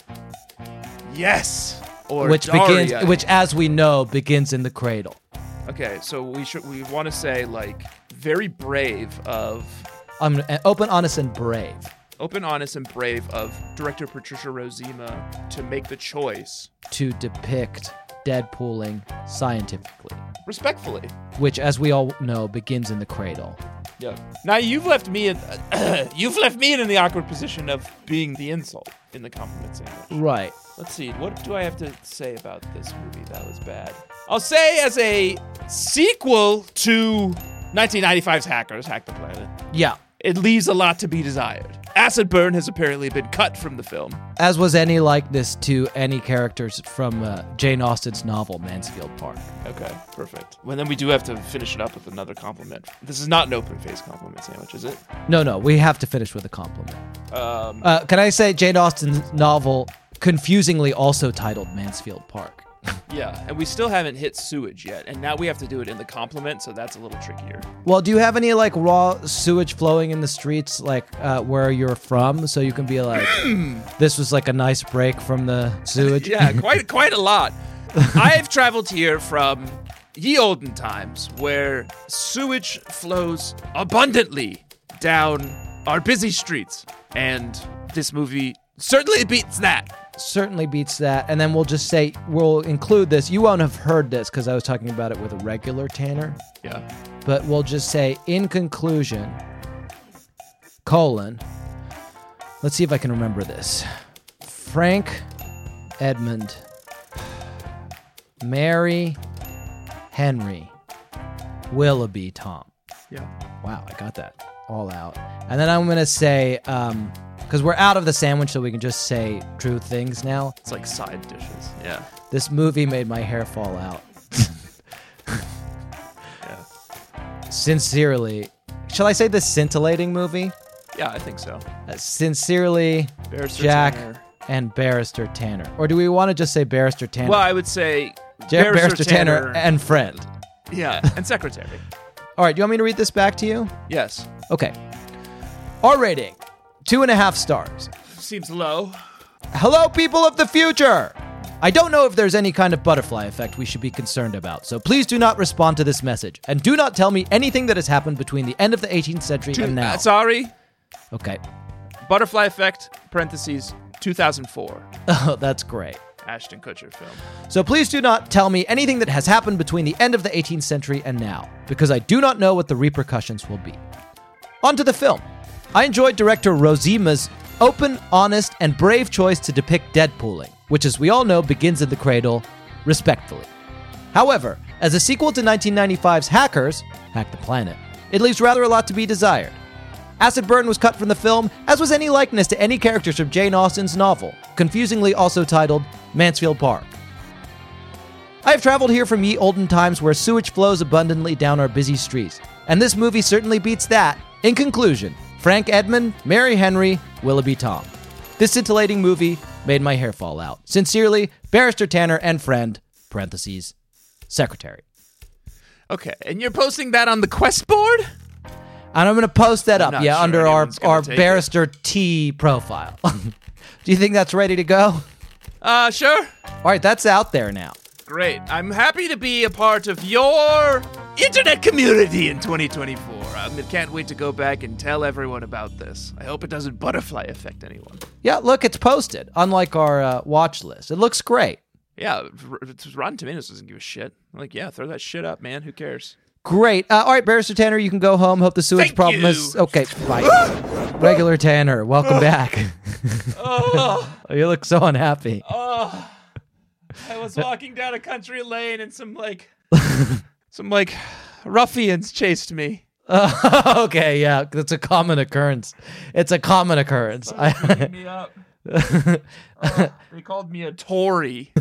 Yes. Or Which Daria. as we know, begins in the cradle. Okay, so we want to say like very brave of Open, honest, and brave. open, honest, and brave of director Patricia Rozema to make the choice. To depict Deadpooling scientifically, Respectfully. which, as we all know, begins in the cradle. Yeah. Now you've left me in the awkward position of being the insult in the compliment sandwich. Right. Let's see. What do I have to say about this movie that was bad? I'll say as a sequel to 1995's Hackers, Hack the Planet, Yeah. it leaves a lot to be desired. Acid Burn has apparently been cut from the film. As was any likeness to any characters from Jane Austen's novel, Mansfield Park. Okay, perfect. Well, then we do have to finish it up with another compliment. This is not an open-faced compliment sandwich, is it? No, we have to finish with a compliment. Can I say Jane Austen's novel, confusingly also titled Mansfield Park? Yeah, and we still haven't hit sewage yet, and now we have to do it in the compliment, so that's a little trickier. Well, do you have any, like, raw sewage flowing in the streets, like, where you're from, so you can be like, this was, like, a nice break from the sewage? Yeah, quite a lot. I've traveled here from ye olden times, where sewage flows abundantly down our busy streets, and this movie certainly beats that. Certainly beats that. And then we'll just say, we'll include this. You won't have heard this because I was talking about it with a regular Tanner. Yeah. But we'll just say, in conclusion, let's see if I can remember this. Frank Edmund, Mary Henry, Willoughby Tom. Yeah. Wow, I got that all out. And then I'm going to say, because we're out of the sandwich, so we can just say true things now. It's like side dishes. Yeah. This movie made my hair fall out. Yeah. Sincerely. Shall I say the scintillating movie? Yeah, I think so. Sincerely, Barrister Jack Tanner. and Barrister Tanner. Or do we want to just say Barrister Tanner? Well, I would say Barrister Tanner and friend. Yeah, and secretary. All right, do you want me to read this back to you? Yes. Okay. R rating, 2.5 stars. Seems low. Hello, people of the future! I don't know if there's any kind of butterfly effect we should be concerned about, so please do not respond to this message, and do not tell me anything that has happened between the end of the 18th century and now. Sorry. Okay. Butterfly Effect, parentheses, 2004. Oh, that's great. Ashton Kutcher film. So please do not tell me anything that has happened between the end of the 18th century and now, because I do not know what the repercussions will be. On to the film. I enjoyed director Rozema's open, honest, and brave choice to depict Deadpooling, which, as we all know, begins in the cradle, respectfully. However, as a sequel to 1995's Hackers, Hack the Planet, it leaves rather a lot to be desired. Acid Burn was cut from the film, as was any likeness to any characters from Jane Austen's novel, confusingly also titled Mansfield Park. I have traveled here from ye olden times where sewage flows abundantly down our busy streets, and this movie certainly beats that. In conclusion, Frank Edmund, Mary Henry, Willoughby Tom. This scintillating movie made my hair fall out. Sincerely, Barrister Tanner and friend, parentheses, secretary. Okay, and you're posting that on the Quest board? And I'm going to post that up, not yeah, sure under our anyone's gonna take Barrister T profile. Do you think that's ready to go? Sure. All right, that's out there now. Great. I'm happy to be a part of your internet community in 2024. I can't wait to go back and tell everyone about this. I hope it doesn't butterfly affect anyone. Yeah, look, it's posted, unlike our watch list. It looks great. Yeah, Rotten Tomatoes doesn't give a shit. I'm like, yeah, throw that shit up, man. Who cares? Great. All right, Barrister Tanner, you can go home. Hope the sewage Thank problem you. is... Okay, bye. Regular Tanner, welcome back. You look so unhappy. I was walking down a country lane and some ruffians chased me. Okay, yeah, that's a common occurrence. It's a common occurrence. Beating me up. They called me a Tory.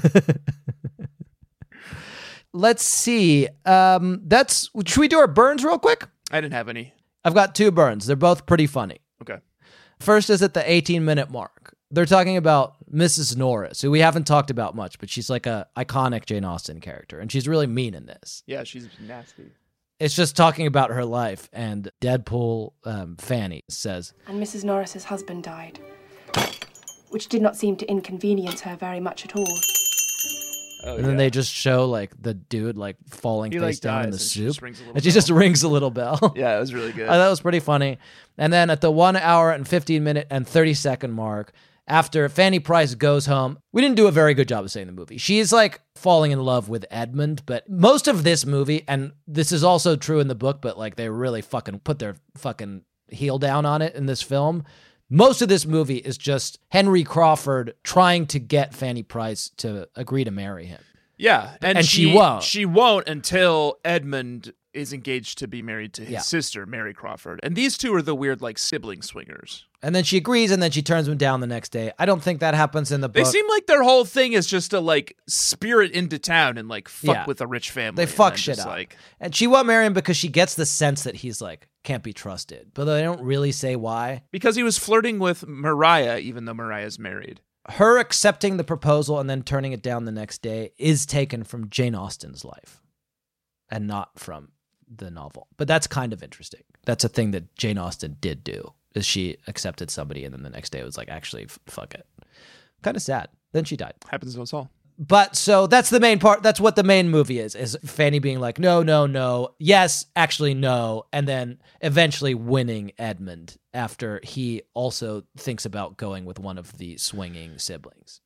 Let's see. Should we do our burns real quick? I didn't have any. I've got 2 burns. They're both pretty funny. Okay. First is at the 18-minute mark. They're talking about Mrs. Norris, who we haven't talked about much, but she's like a iconic Jane Austen character, and she's really mean in this. Yeah, she's nasty. It's just talking about her life, and Deadpool Fanny says, And Mrs. Norris's husband died, which did not seem to inconvenience her very much at all. and then they just show like the dude like falling He, face like, down in dies, the and she soup, just rings a little and she just rings a little bell. Yeah, it was really good. That was pretty funny. And then at the 1 hour and 15 minute and 30 second mark, after Fanny Price goes home, we didn't do a very good job of saying the movie. She's like falling in love with Edmund, but most of this movie, and this is also true in the book, but like they really fucking put their fucking heel down on it in this film. Most of this movie is just Henry Crawford trying to get Fanny Price to agree to marry him. Yeah, and she won't. She won't until Edmund is engaged to be married to his sister, Mary Crawford. And these two are the weird, like, sibling swingers. And then she agrees, and then she turns him down the next day. I don't think that happens in the book. They seem like their whole thing is just to, like, spirit into town and, like, fuck with a rich family. They fuck and shit just, up. Like, and she won't marry him because she gets the sense that he's, like, can't be trusted. But they don't really say why. because he was flirting with Mariah, even though Mariah's married. Her accepting the proposal and then turning it down the next day is taken from Jane Austen's life and not from the novel. But that's kind of interesting. That's a thing that Jane Austen did do, is she accepted somebody and then the next day it was like, actually, fuck it. Kind of sad. Then she died. Happens to us all. But so that's the main part. That's what the main movie is Fanny being like, no, no, no. Yes, actually, no. And then eventually winning Edmund after he also thinks about going with one of the swinging siblings.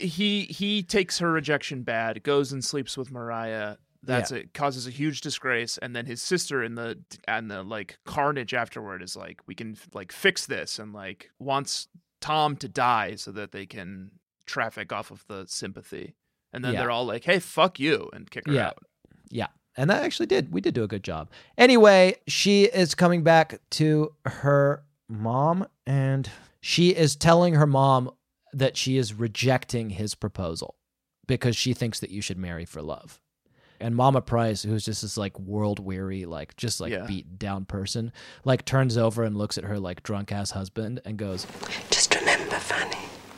He takes her rejection bad, goes and sleeps with Mariah. It causes a huge disgrace, and then his sister and the like carnage afterward is like, we can like fix this, and like wants Tom to die so that they can traffic off of the sympathy. And then they're all like, hey, fuck you, and kick her out. Yeah. And that actually we did do a good job. Anyway, she is coming back to her mom, and she is telling her mom that she is rejecting his proposal because she thinks that you should marry for love. And Mama Price, who's just this like world weary, like just like beaten down person, like turns over and looks at her like drunk ass husband and goes, Just remember, Fanny,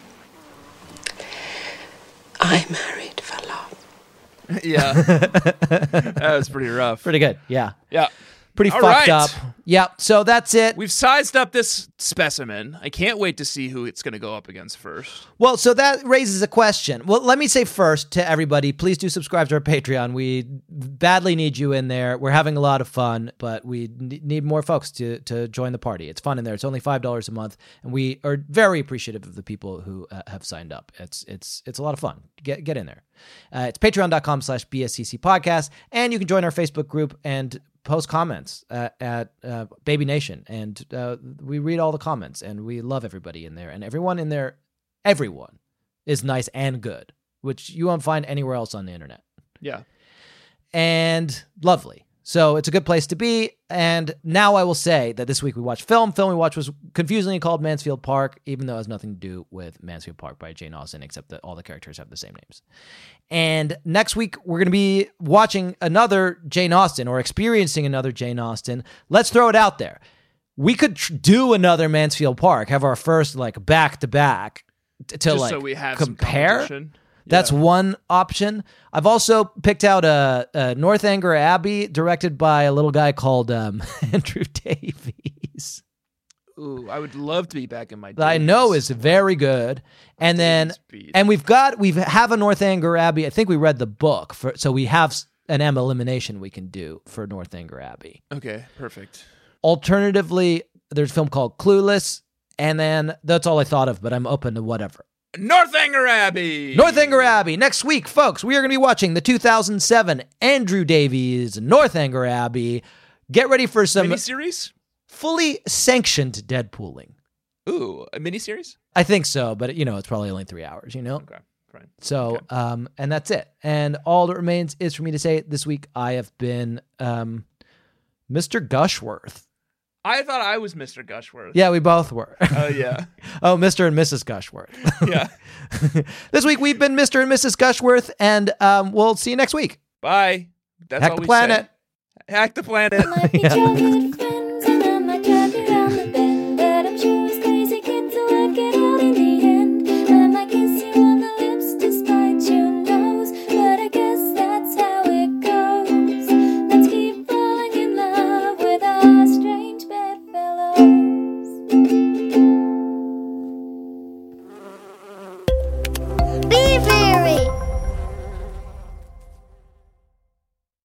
I married for love. Yeah. That was pretty rough. Pretty good. Yeah. Yeah. Pretty All fucked right. up. Yeah. So that's it. We've sized up this specimen. I can't wait to see who it's going to go up against first. Well, so that raises a question. Well, let me say first to everybody, please do subscribe to our Patreon. We badly need you in there. We're having a lot of fun, but we need more folks to join the party. It's fun in there. It's only $5 a month, and we are very appreciative of the people who have signed up. It's a lot of fun. Get in there. It's patreon.com/BSCC podcast, and you can join our Facebook group and post comments at Baby Nation, and we read all the comments, and we love everybody in there, and everyone in there, everyone is nice and good, which you won't find anywhere else on the internet. Yeah. And lovely. So it's a good place to be. And now I will say that this week we watched film. Film we watched was confusingly called Mansfield Park, even though it has nothing to do with Mansfield Park by Jane Austen, except that all the characters have the same names. And next week we're going to be watching another Jane Austen, or experiencing another Jane Austen. Let's throw it out there. We could do another Mansfield Park, have our first like back-to-back to Just like so we have some compare. competition. That's one option. I've also picked out a Northanger Abbey directed by a little guy called Andrew Davies. Ooh, I would love to be back in my days. That I know is very good. And then, and we have a Northanger Abbey. I think we read the book, so we have an M elimination we can do for Northanger Abbey. Okay, perfect. Alternatively, there's a film called Clueless, and then that's all I thought of, but I'm open to whatever. Northanger Abbey! Northanger Abbey. Next week, folks, we are going to be watching the 2007 Andrew Davies Northanger Abbey. Get ready for some miniseries? Fully sanctioned Deadpooling. Ooh, a miniseries? I think so, but it's probably only 3 hours, Okay, fine. So, and that's it. And all that remains is for me to say this week I have been Mr. Gushworth. I thought I was Mr. Gushworth. Yeah, we both were. Oh, yeah. Oh, Mr. and Mrs. Gushworth. Yeah. This week we've been Mr. and Mrs. Gushworth, and we'll see you next week. Bye. That's Hack all the we planet. say. Hack the planet. Might be childhood